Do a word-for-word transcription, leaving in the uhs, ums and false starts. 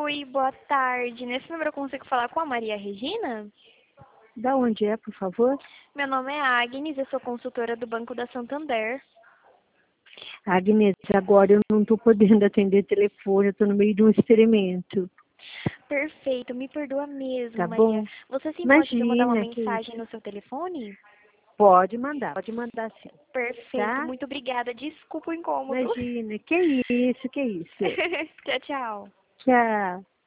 Oi, boa tarde. Nesse número eu consigo falar com a Maria Regina? Da onde é, por favor? Meu nome é Agnes, eu sou consultora do Banco da Santander. Agnes, agora eu não estou podendo atender telefone, eu estou no meio de um experimento. Perfeito, me perdoa mesmo, Tá Maria. bom? Você se importa de eu mandar uma Imagina, que mensagem isso. no seu telefone? Pode mandar, pode mandar sim. Perfeito, Tá? muito obrigada. Desculpa o incômodo. Imagina, que isso, que isso. Tchau, tchau. Tchau.